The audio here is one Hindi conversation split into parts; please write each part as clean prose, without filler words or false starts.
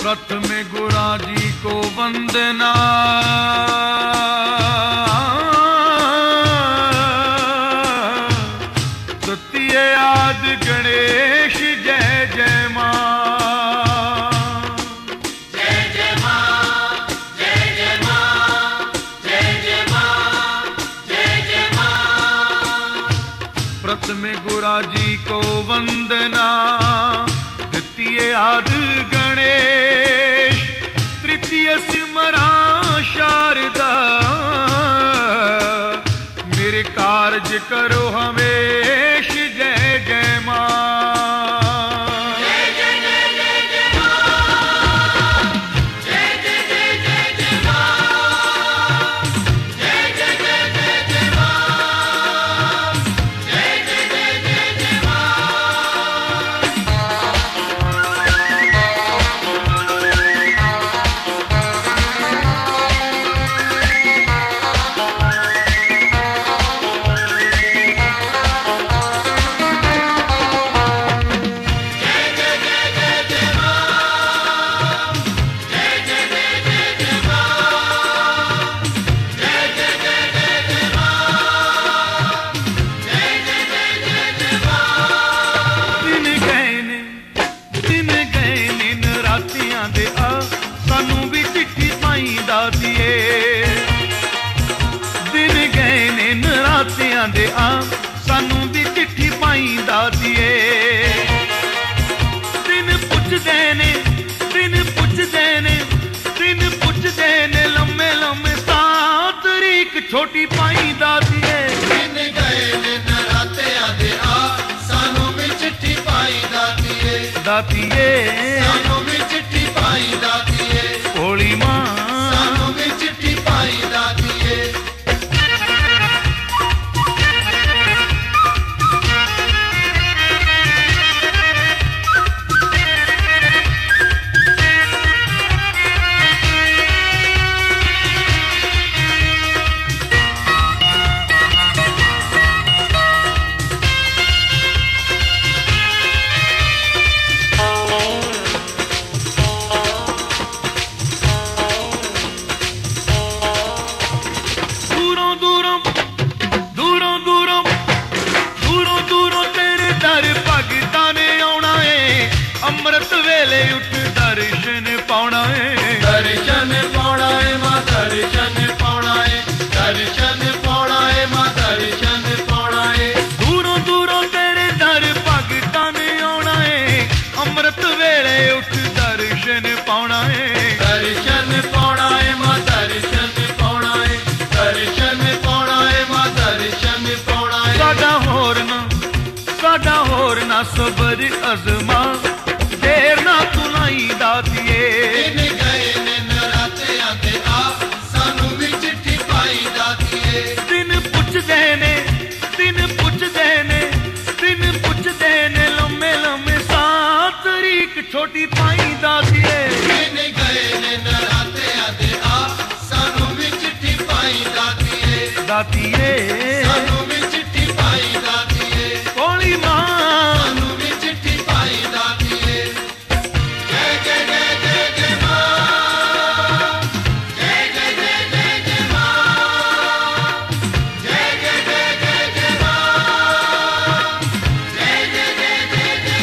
प्रथम गुरा जी को वंदना, द्वितीय आदि गणेश जय जय मां। जय जय मां, जय जय मां, जय जय मां, जय जय मां। प्रथम गुरा जी को वंदना, द्वितीय आदि गणेश, तृतीय सिमरा शारदा, मेरे कार्य करो हमेश जय जय मां। दे सानू भी चिट्ठी पाई दादिए, दिन पुछदे ने, दिन पुछदे ने, दिन पुछदे ने, लम्मे लम्मे 7 तरीक छोटी पाई दादिए। दिन गए ने नरातियां दे सानू भी चिट्ठी पाई दादिए, दादिए सानू भी चिट्ठी पाई दादिए, भोली मां सानू भी चिट्ठी पाई दादिए। अमृत वेले उठ दर्शन पाउणा है, दर्शन पाउणा है मां, दर्शन पाउणा है, दर्शन पाउणा है मां, दर्शन पाउणा है। दूरों दूरों तेरे दर भगतां ने आउणा है, अमृत वेले उठ दर्शन पाउणा है, दर्शन पाउणा है मां, दर्शन पाउणा है, दर्शन पाउणा है मां, दर्शन पाउणा है। साडा होर ना सबर अज़मा, देर ना तुलाई दादिए। दिन गए ने नरातियां दे सानू भी चिट्ठी पाई दादिए, दिन पुछदे ने, दिन पुछदे ने, दिन पुछदे ने, लम्मे लम्मे 7 तरीक छोटी पाई दादिए। दिन गए ने नरातियां दे सानू भी चिट्ठी पाई दादिए, दादिए सानू भी चिट्ठी पाई दादिए, भोली मां सानू भी चिट्ठी पाई दादिए। जय जय जय जय जय मां, जय जय जय जय जय मां, जय जय जय जय जय मां, जय जय जय जय जय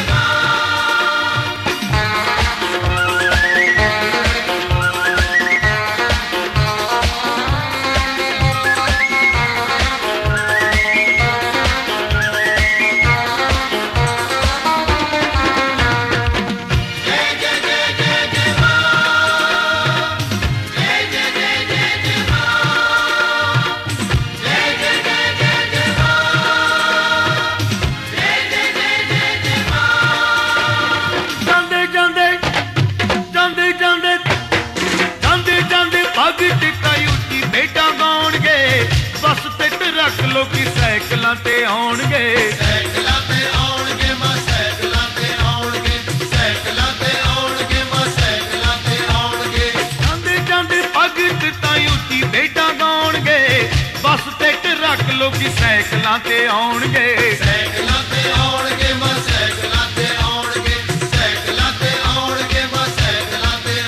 लोकी साइकिलां ते आउणगे, साइकिलां ते आउणगे मां, साइकिलां ते आउणगे, साइकिलां ते आउणगे मां, साइकिलां ते आउणगे। जांदे जांदे भगत ताईं उच्ची बेटा गाउणगे, बस ते रख लोकी साइकिलां ते आउणगे, साइकिलां ते आउणगे मां, साइकिलां ते आउणगे, साइकिलां ते आउणगे मां, साइकिलां ते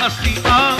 दासी आ